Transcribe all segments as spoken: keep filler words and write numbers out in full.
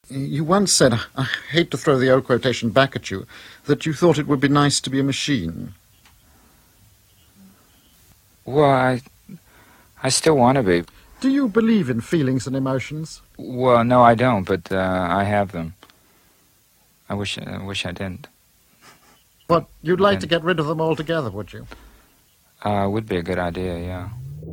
You once said, I hate to throw the old quotation back at you, that you thought it would be nice to be a machine. Well, I, I still want to be. Do you believe in feelings and emotions? Well, no, I don't, but uh, I have them. I wish, I wish I didn't. What, you'd like to get rid of them altogether, would you? Uh, would be a good idea, yeah.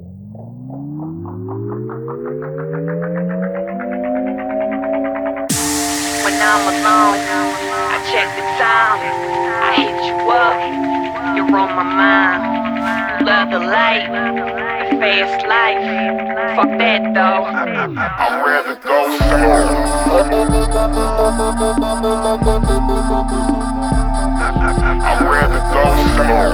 When I'm alone, I check the time. I hit you up, you're on my mind. You love the light, the fast life. Fuck that though. I'd rather go slow. I'd rather go slow.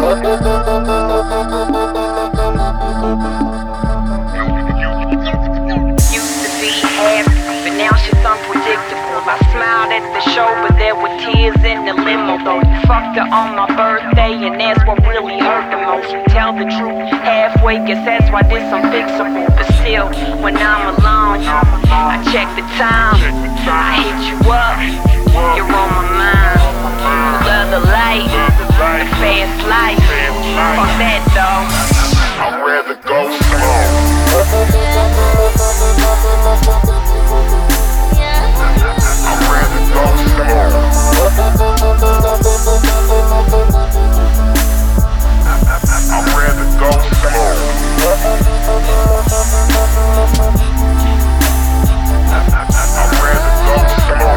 Used to be happy, but now shit's unpredictable. I smiled at the show, but there were tears in the limo. Though you fucked her on my birthday, and that's what really hurt the most. You tell the truth halfway, guess that's why this unfixable. But still, when I'm alone, I check the time. I hit you up, you're on my mind. You love the light, the fast life. Fuck that though. I'd rather go slow. I'd rather go slow. I'd rather go slow. I'd rather go slow.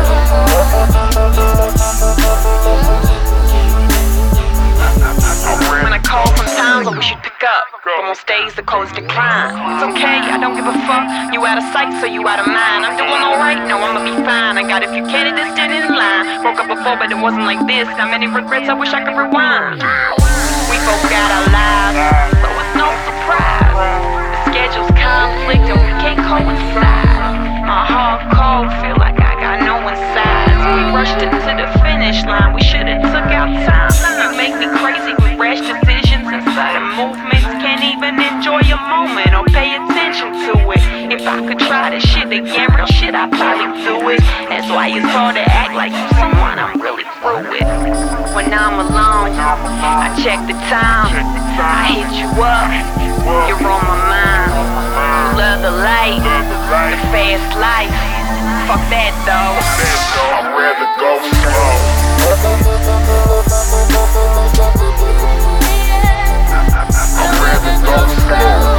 When I call sometimes, I wish you'd pick up. But on stage, the calls decline. It's okay, I don't give a fuck. You out of sight, so you out of mind. I'm doing alright, no, I'ma be fine. I got a few candidates standing in line. Broke up before, but it wasn't like this. Not many regrets, I wish I could rewind. We both got our lives, so it's no surprise. The schedule's conflict and we can't coincide. My heart cold, feel like I got no inside. We rushed into the finish line, we should've took our time. You make me crazy with rash decisions and sudden movements. Can't even enjoy a moment or pay attention to it. If I could try this shit again, real shit, I'd probably do it. That's why it's hard to act like you someone I'm really through with. When I'm alone, I check the time. I hit you up, you're on my mind. You love the light, the fast life. Fuck that though. I'd rather go slow. I'd rather go slow.